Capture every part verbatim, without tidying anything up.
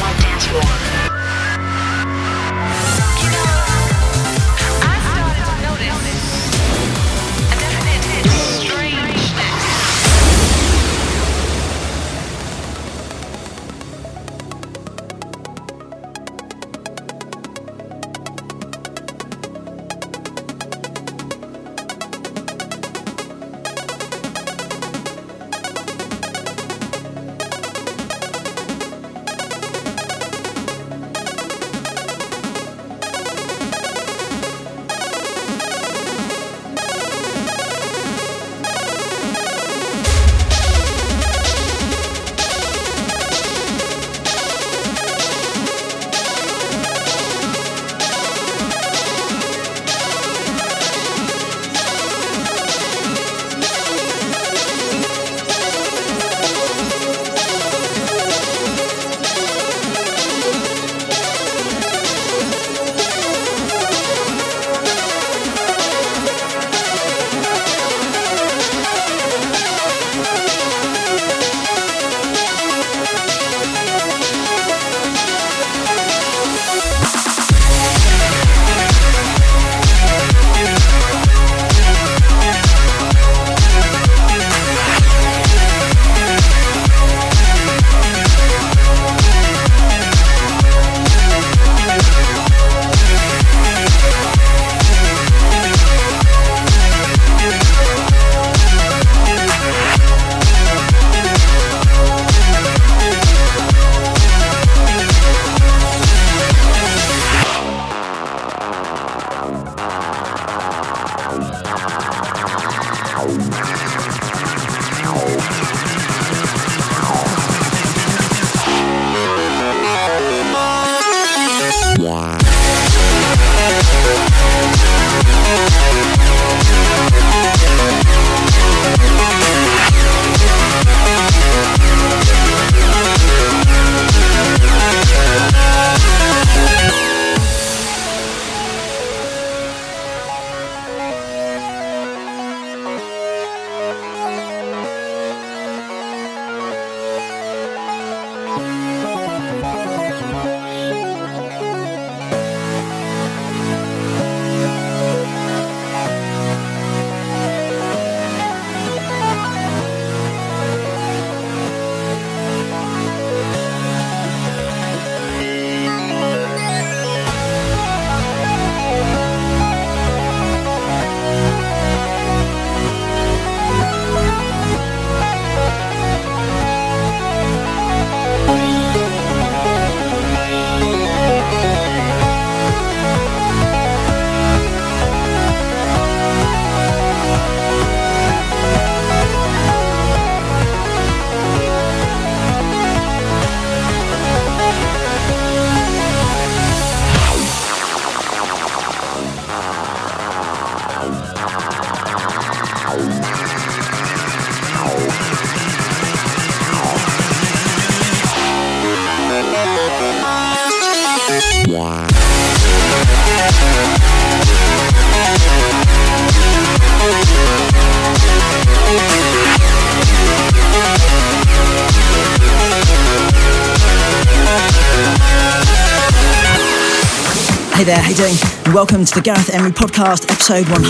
Hey there, how you doing? And welcome to the Gareth Emery Podcast, episode one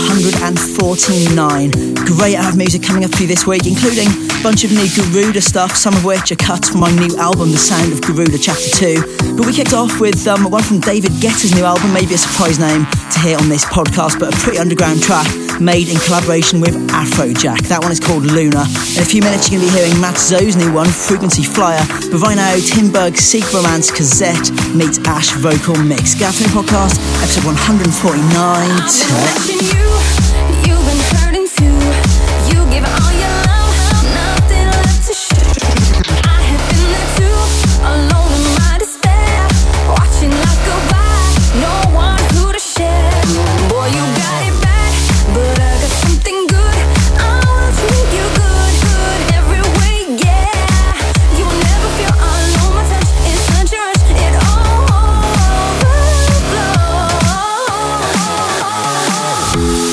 forty-nine. Great to have music coming up for you this week, including a bunch of new Garuda stuff, some of which are cuts from my new album, The Sound of Garuda Chapter two. But we kicked off with um, one from David Guetta's new album, maybe a surprise name to hear on this podcast, but a pretty underground track made in collaboration with Afrojack. That one is called Luna. In a few minutes you're going to be hearing Matt Zoe's new one, Frequency Flyer. But right now, Tim Berg's Seek Romance Cassette meets Ash Vocal Mix. Gareth Emery Podcast, episode one forty-nine. You've been hurting too. You give all your love, nothing left to shoot. I have been there too, alone in my despair, watching life go by, no one who to share. Boy, you got it bad, but I got something good. I will treat you good, good every way, yeah. You will never feel alone. My touch is such a rush, it all overflows.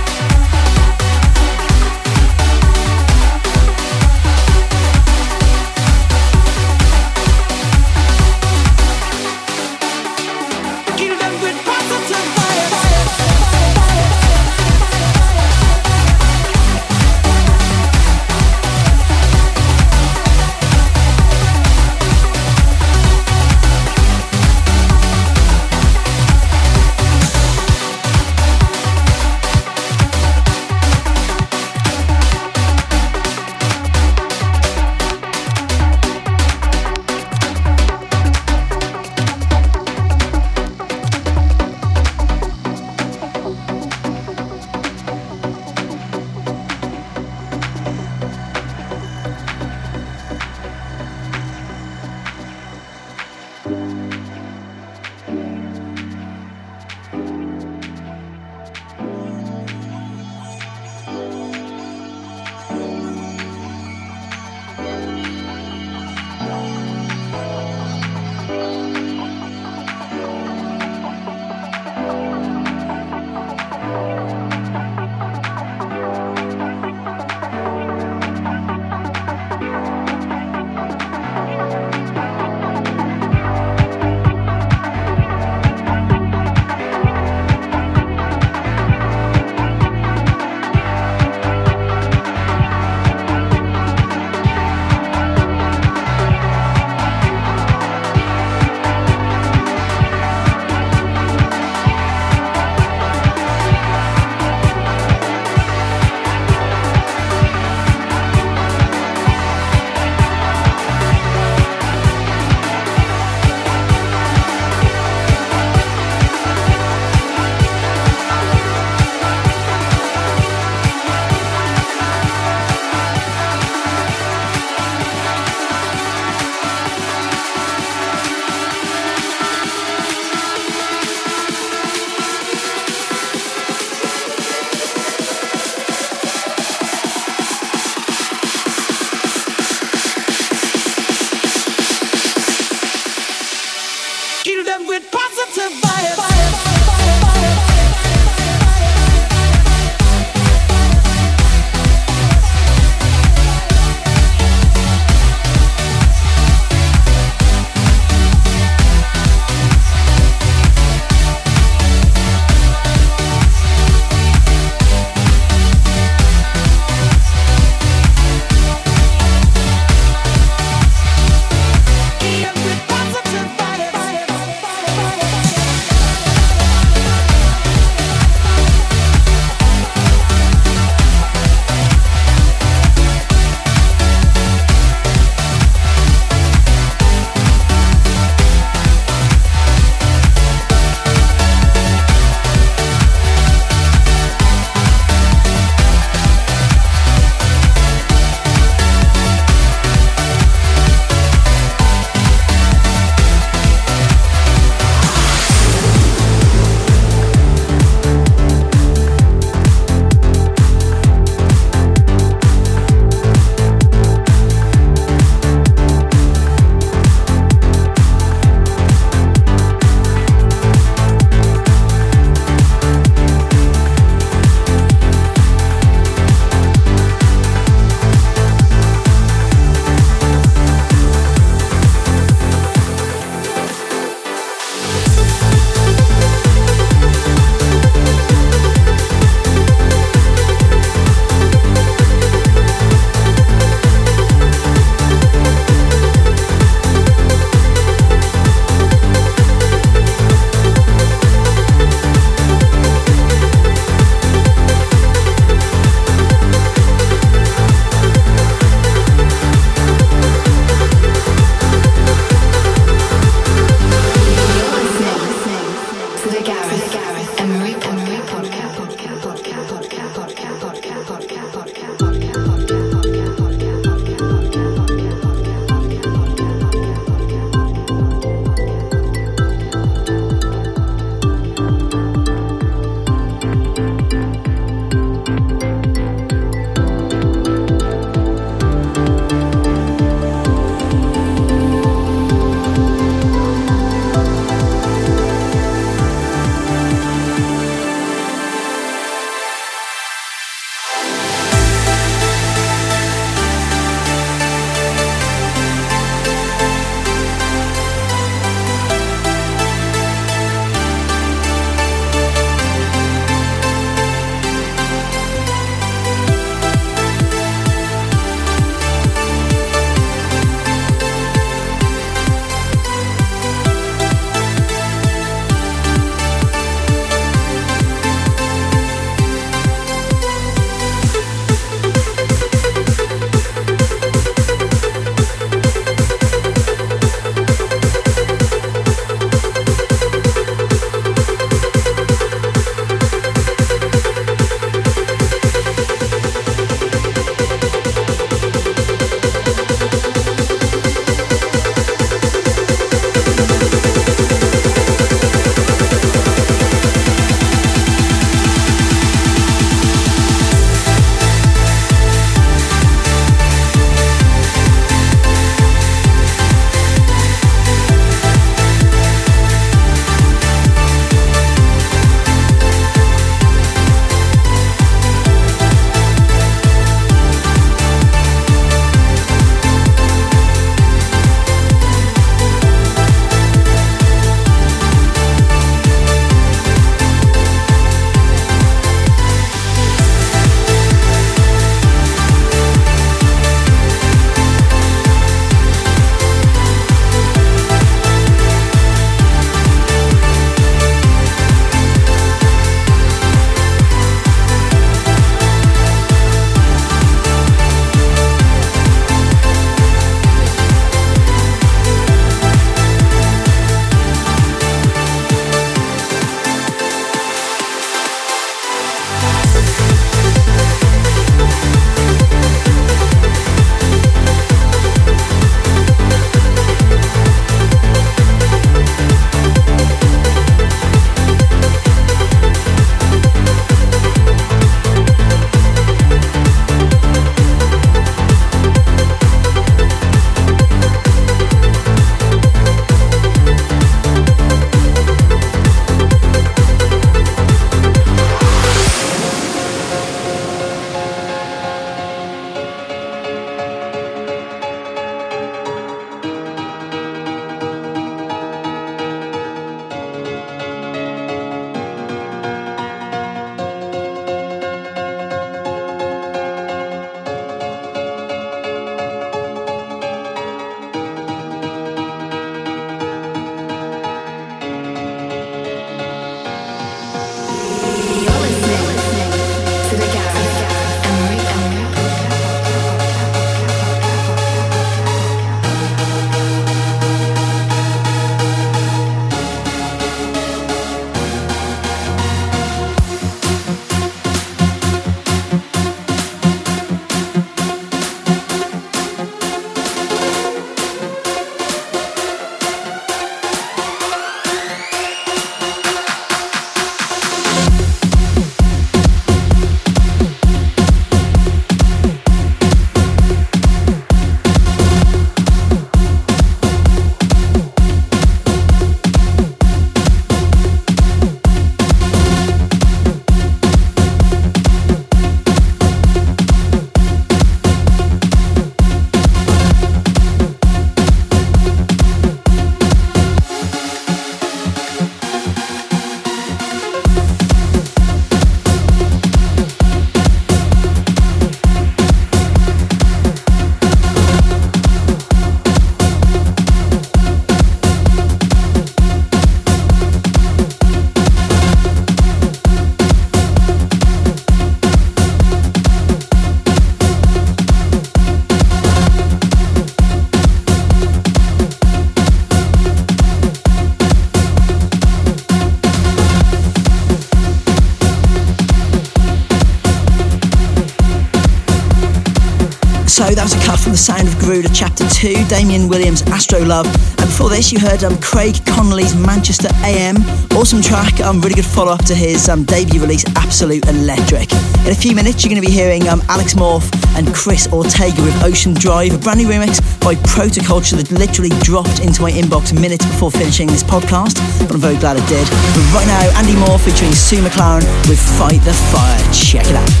that was a cut from The Sound of Garuda Chapter two, Damien Williams' Astro Love. And before this, you heard um, Craig Connolly's Manchester A M. Awesome track, um, really good follow-up to his um, debut release, Absolute Electric. In a few minutes, you're going to be hearing um, Alex Morph and Chris Ortega with Ocean Drive, a brand new remix by Protoculture that literally dropped into my inbox minutes before finishing this podcast, but I'm very glad it did. But right now, Andy Moore featuring Sue McLaren with Fight the Fire. Check it out.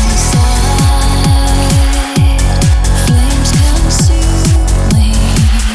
Flames consume me.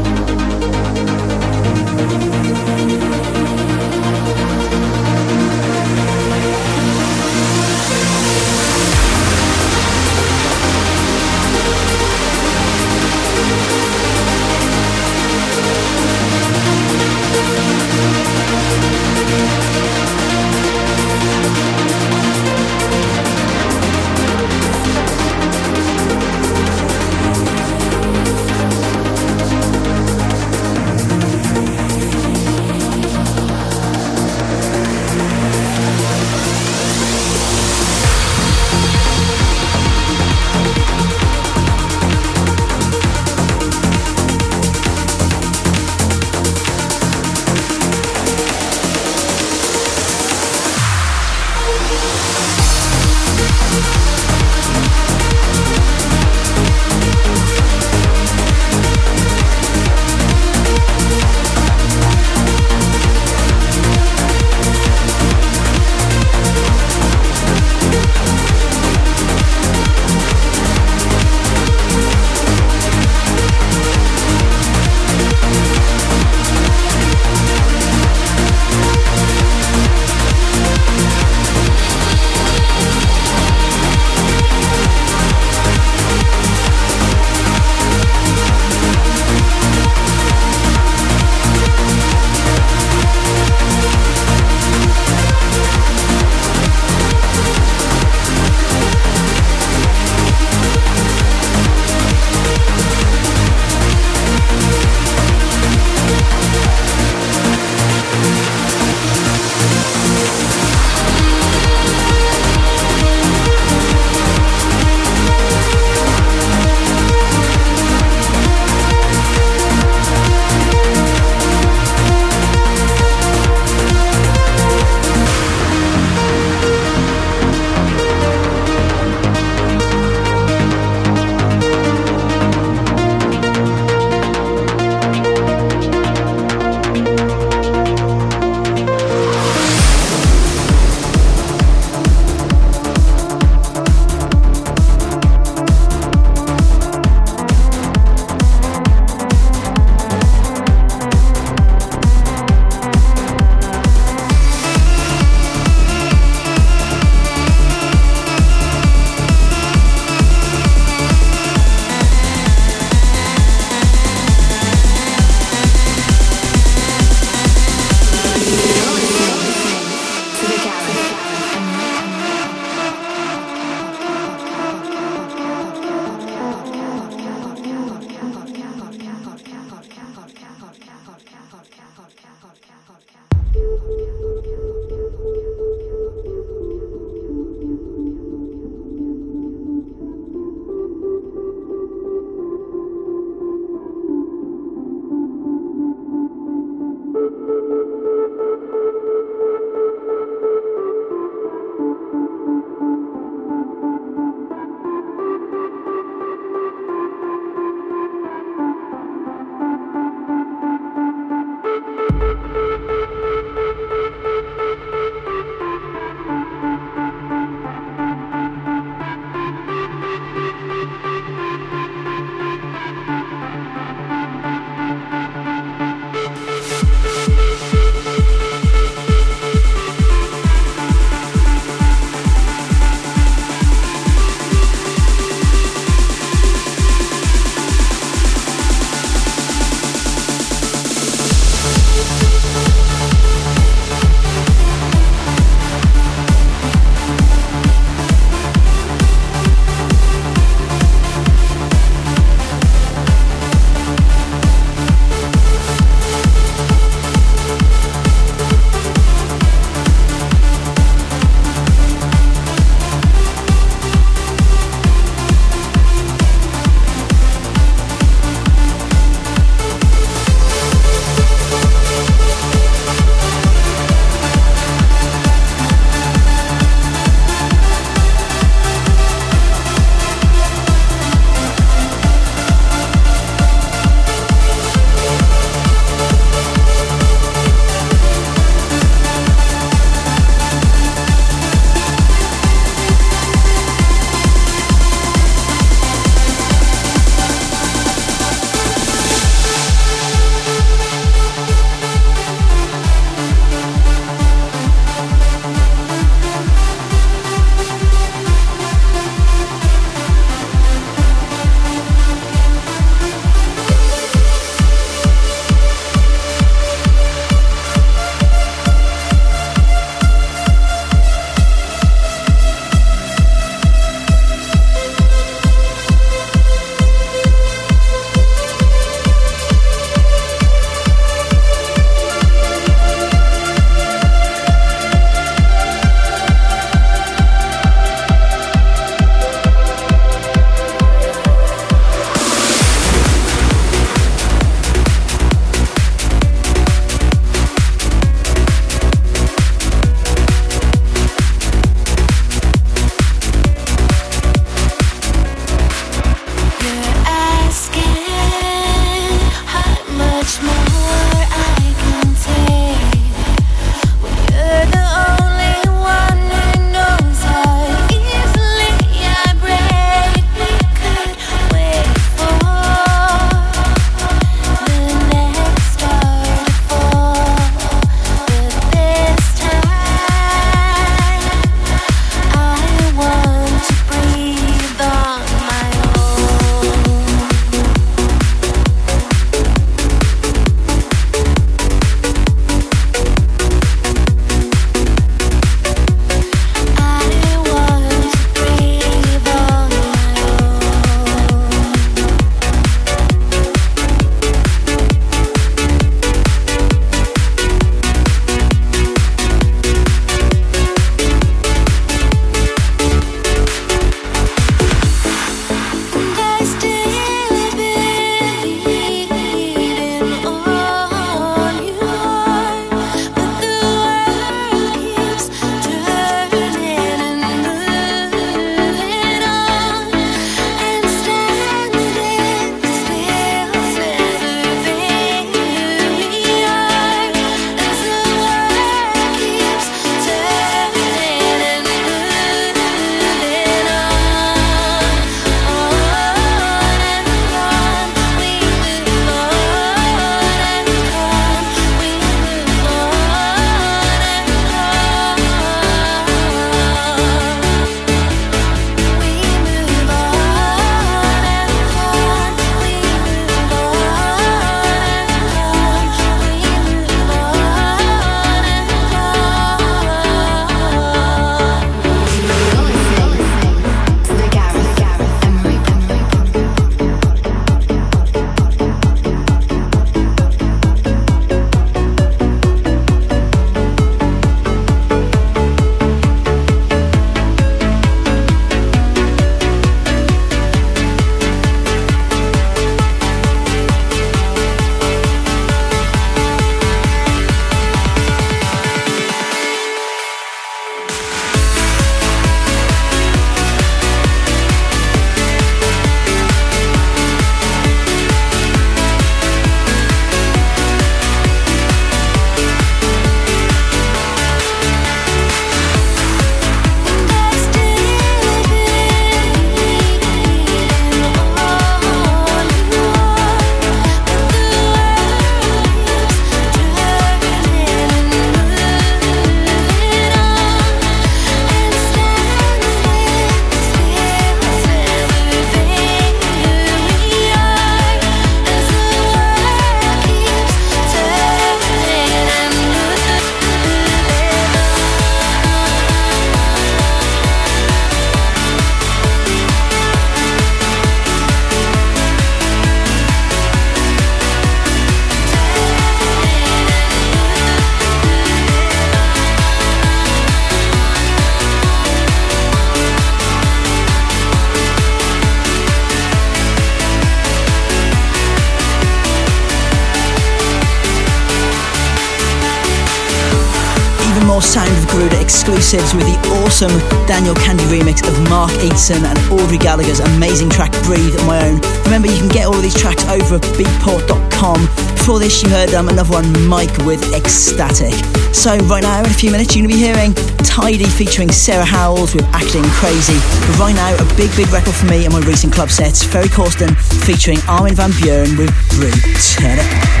more Sound of Garuda exclusives with the awesome Daniel Candy remix of Mark Eaton and Audrey Gallagher's amazing track Breathe on my own. Remember, you can get all of these tracks over at beatport dot com. Before this, you heard um, another one, Mike with Ecstatic. So right now, in a few minutes, you're going to be hearing Tidy featuring Sarah Howells with Acting Crazy. But right now, a big, big record for me and my recent club sets, Ferry Corsten featuring Armin van Buuren with Brew. Turn it.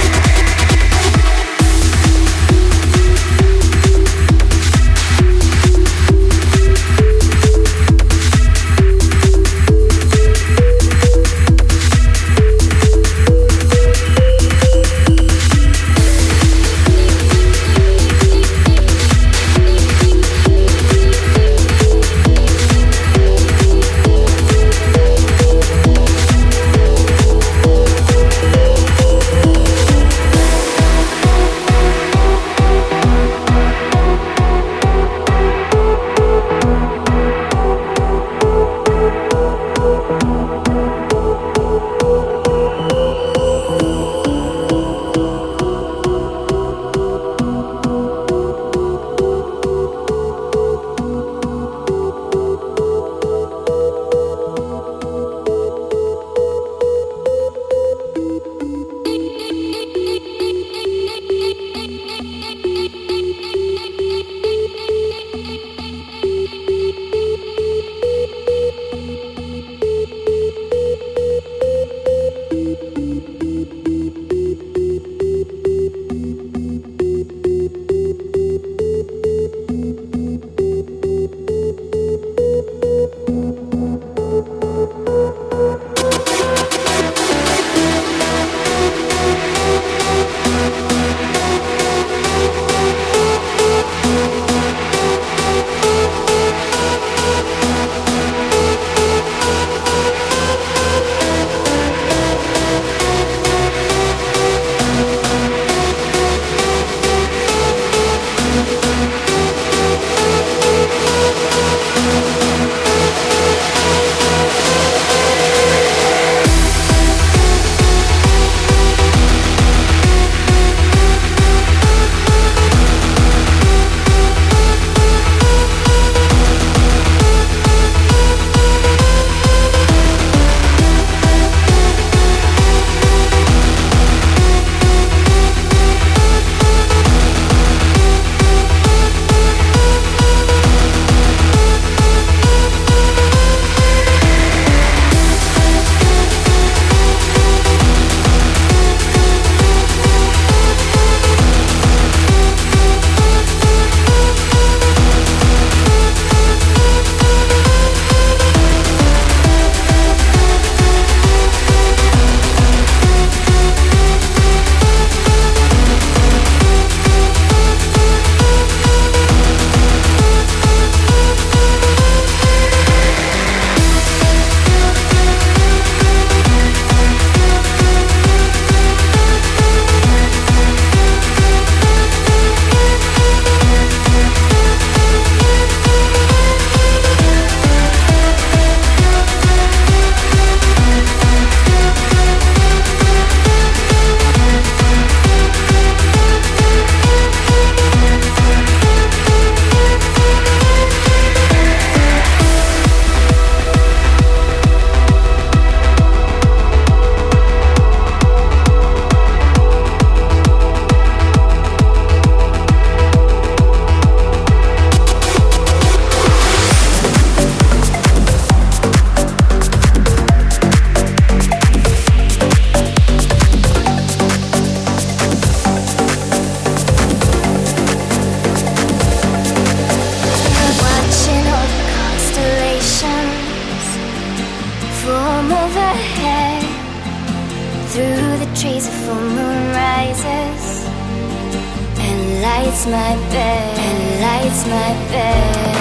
lights my bed, and lights my bed.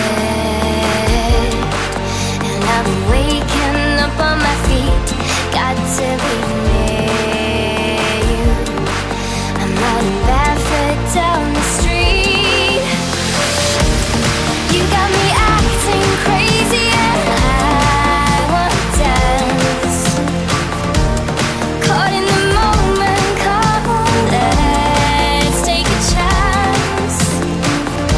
And I'm waking up on my feet, got to be near you. I'm running barefoot down the street. You got me acting crazy and I wanna dance. Caught in the moment, come on, let's take a chance.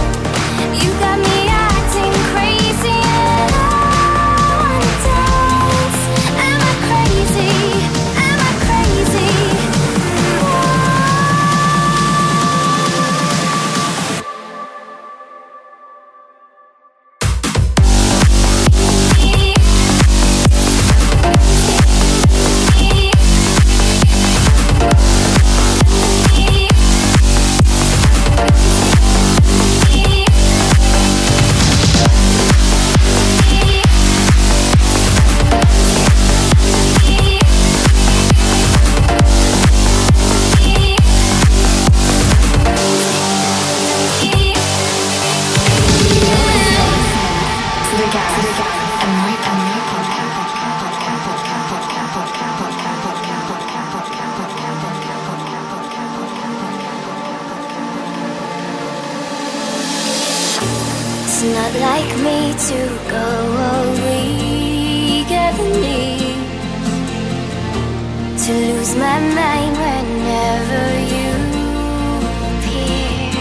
It's not like me to go a week every need to lose my mind whenever you appear.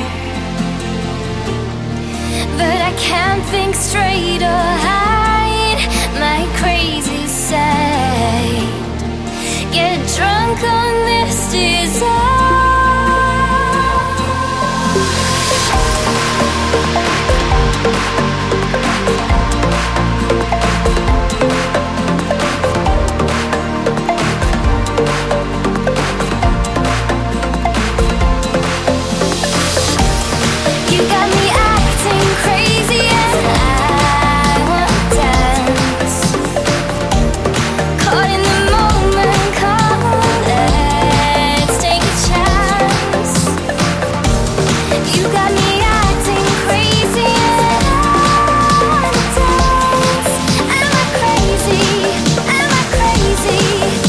But I can't think straight or hide my crazy side. Get drunk on this desire. You got me acting crazy and I wanna dance. Caught in the moment, come on, let's take a chance. You got me acting crazy and I wanna dance. Am I crazy? Am I crazy?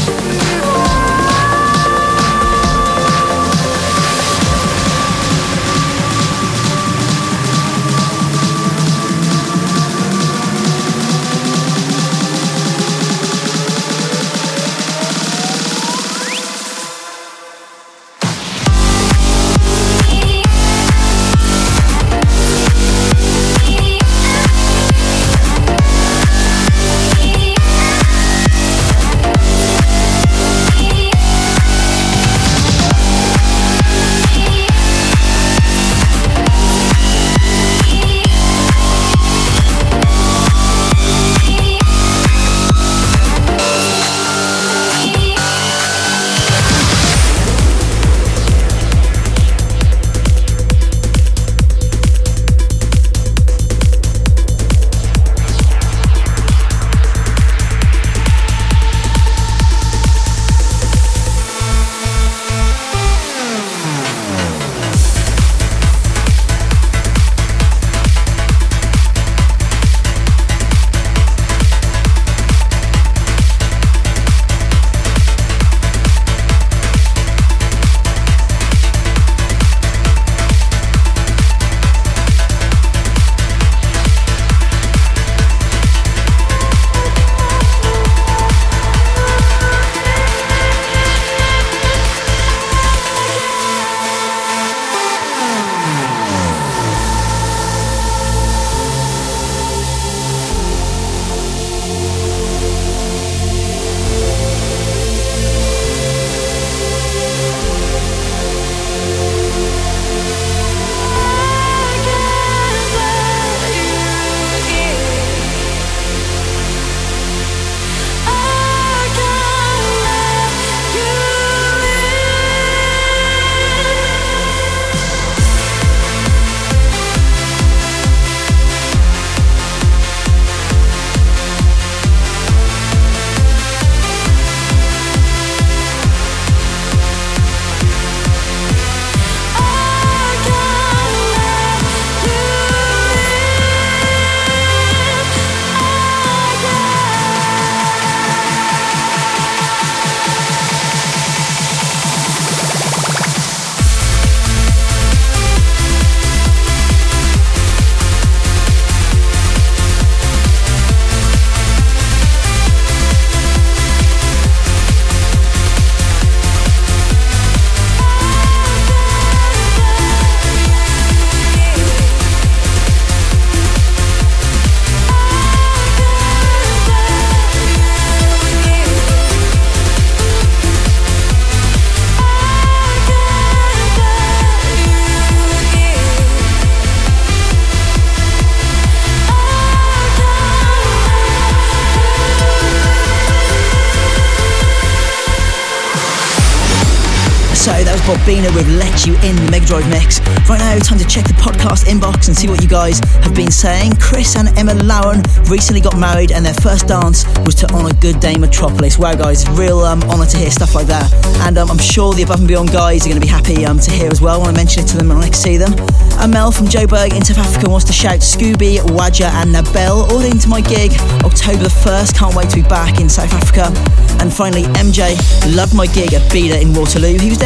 So that was Bobina with Let You In, the Mega Drive mix. Right now, time to check the podcast inbox and see what you guys have been saying. Chris and Emma Lowen recently got married and their first dance was to On a Good Day Metropolis. Wow, guys, real um, honour to hear stuff like that. And um, I'm sure the Above and Beyond guys are going to be happy um, to hear as well when I mention it to them when I next see them. And Mel from Joburg in South Africa wants to shout Scooby, Wadja and Nabel all into my gig October the first. Can't wait to be back in South Africa. And finally, M J loved my gig at Bida in Waterloo. He was there with his daughter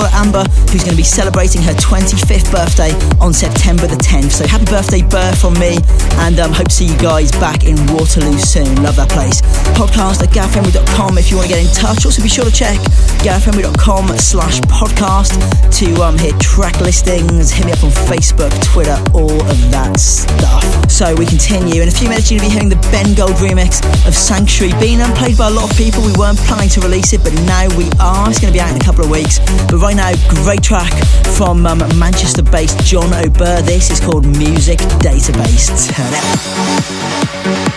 Laura Amber, who's going to be celebrating her twenty-fifth birthday on September the tenth. So happy birthday, Burr, from me, and um, hope to see you guys back in Waterloo soon. Love that place. Podcast at gareth emery dot com if you want to get in touch. Also, be sure to check gareth emery dot com slash podcast to um, hear track listings. Hit me up on Facebook, Twitter, all of that stuff. So we continue. In a few minutes, you're going to be hearing the Ben Gold remix of Sanctuary. Being um, played by a lot of people. We weren't planning to release it, but now we are. It's going to be out in a couple of weeks. But right now, great track from um, Manchester-based John O'Burr. This is called Music Database. Turn it up.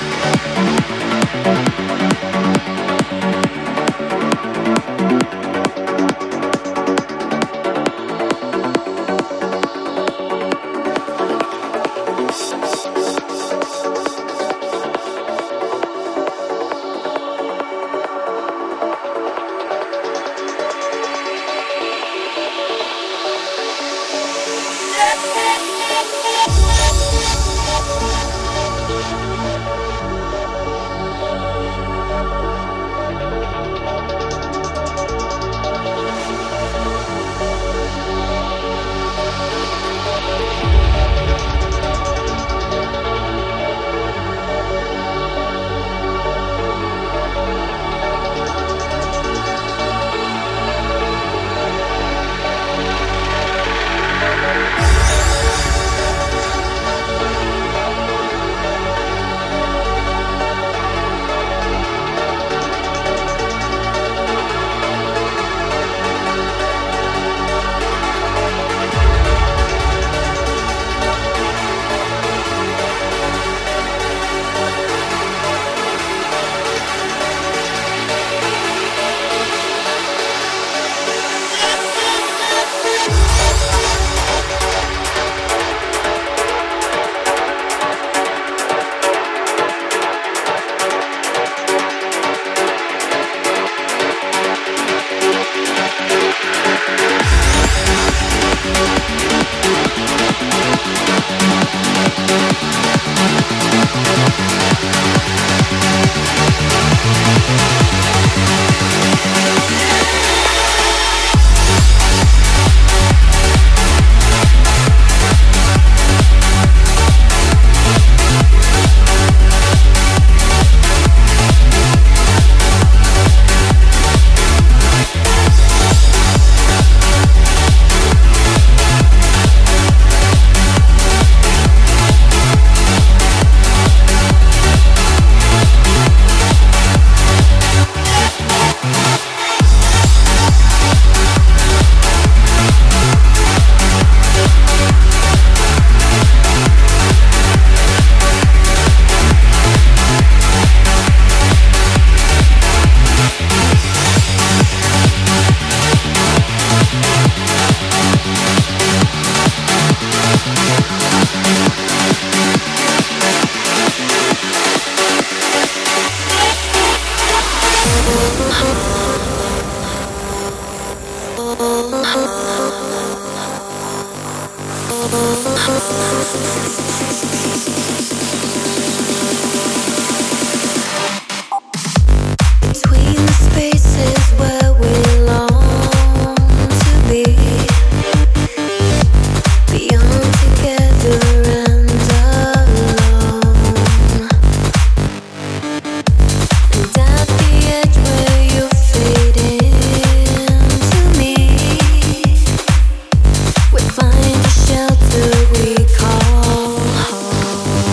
Find a shelter we call home.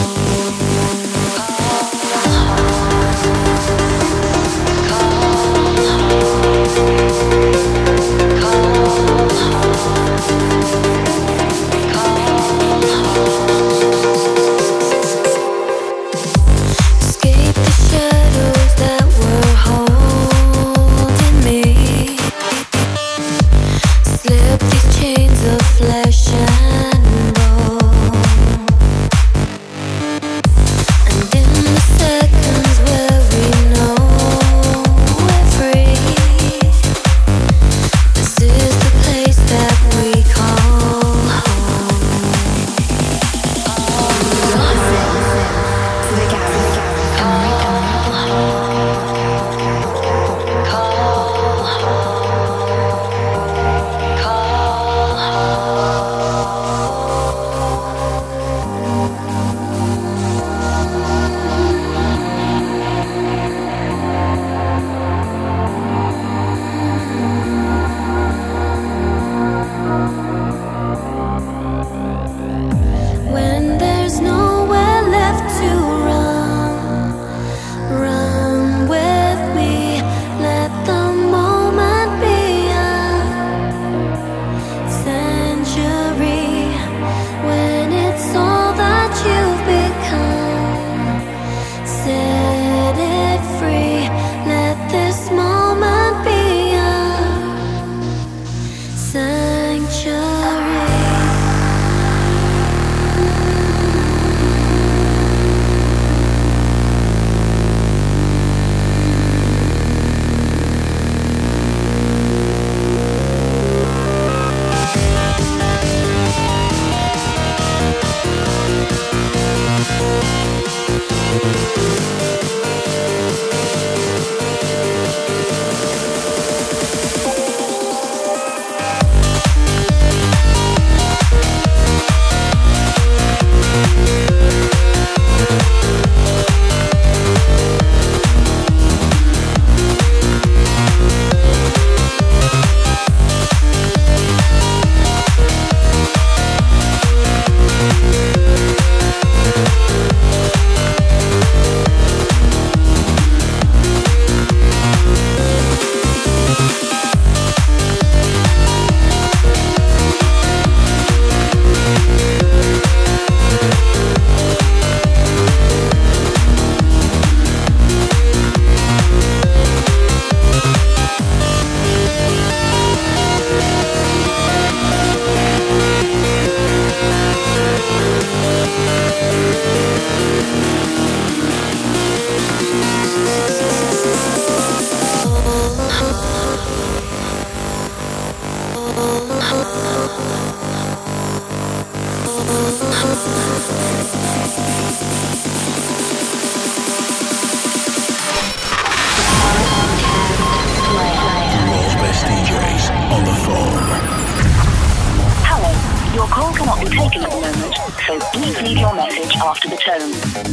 taken at the moment, so please leave your message after the tone.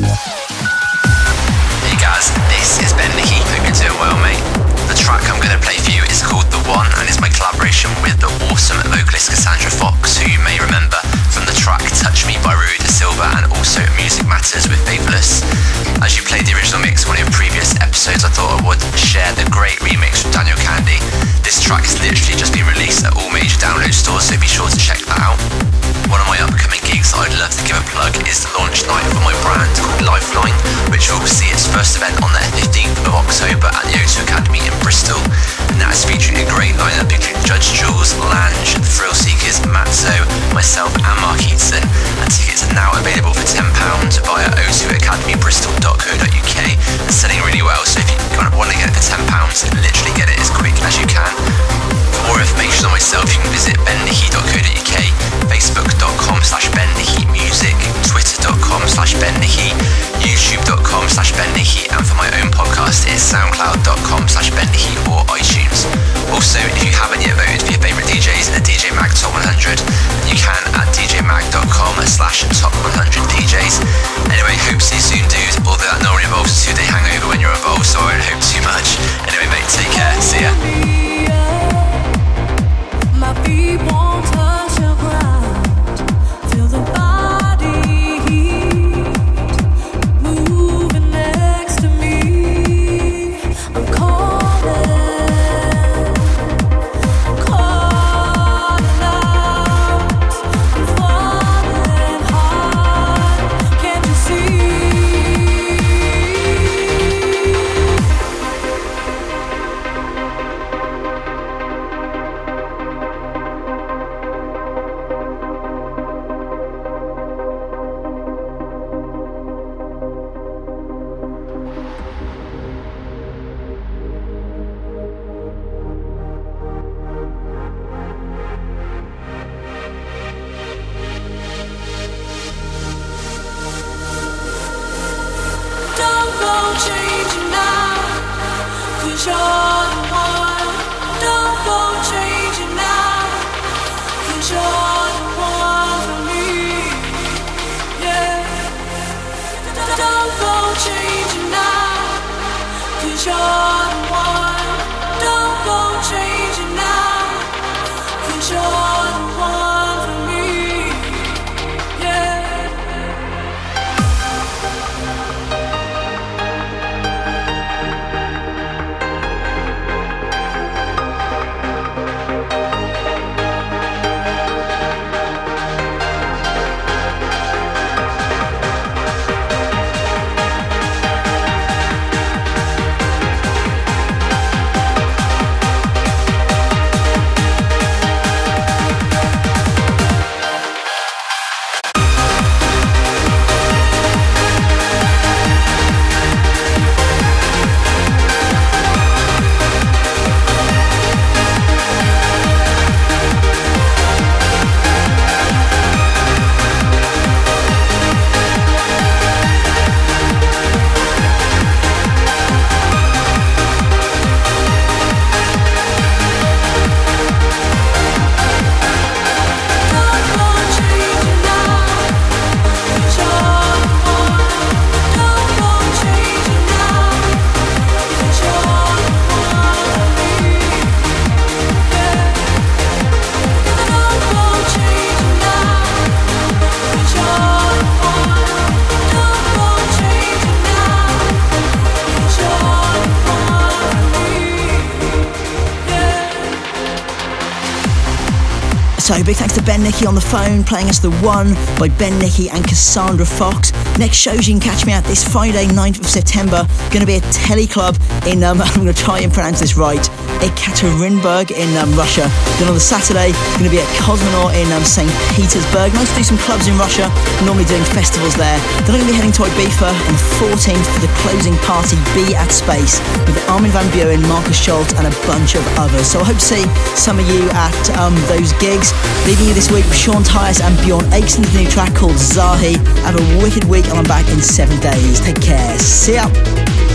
Hey guys, this is Ben Nicky. Hope you're doing well, mate. The track I'm going to play for you is called The One, and it's my collaboration with the awesome vocalist Cassandra Fox, who you may remember from the track Touch Me by Rui da Silva and also Music Matters with Faithless. As you played the original mix in one of your previous episodes, I thought I would share the great remix from Daniel Kandi. This track has literally just been released at all major download stores, so be sure to check that out. One of my upcoming gigs that I'd love to give a plug is the launch night for my brand called Lifeline, which will see its first event on the fifteenth of October at the O two Academy in Bristol. And that is featuring a great lineup including Judge Jules, Lange, The Thrill Seekers, Matzo, myself and Mark Eatson. And tickets are now available for ten pounds via o two academy bristol dot co dot uk and selling really well, so if you kind of want to get it for ten pounds, literally get it as quick as you can. For more information on myself, you can visit ben nicky dot co dot uk, facebook dot com slash ben nicky music, twitter dot com slash ben nicky, youtube dot com slash ben nicky, and for my own podcast it's soundcloud dot com slash ben nicky or iTunes. Also, if you haven't yet voted for your favourite D Js in the D J Mag Top one hundred, then you can at d j mag dot com slash top one hundred D Js. Anyway, hope to see you soon, dude, although that normally involves a two-day hangover when you're involved, so I won't hope too much. Anyway, mate, take care, see ya. My feet won't touch the ground. Feel the body heat moving next to me. I'm calling, calling out. I'm falling hard. Can't you see? Don't go changing now, 'cause you're the one. Don't go changing now, 'cause you're the one for me. Yeah. Don't go changing now, 'cause you're the one. Don't go changing now, 'cause you're the one for me. Yeah. So big thanks to Ben Nicky on the phone, playing us The One by Ben Nicky and Cassandra Fox. Next shows you can catch me at this Friday, ninth of September. Going to be a telly club in, um, I'm going to try and pronounce this right, Ekaterinburg in um, Russia. Then on the Saturday, going to be at Cosmonaut in um, Saint Petersburg. Nice to do some clubs in Russia, normally doing festivals there. Then I'm going to be heading to Ibiza on the fourteenth for the closing party, Be at Space, with Armin van Buuren, Marcus Schultz and a bunch of others. So I hope to see some of you at um, those gigs. Leaving you this week with Sean Tyas and Bjorn Aikeson's new track called Zahi. Have a wicked week and I'm back in seven days. Take care. See ya.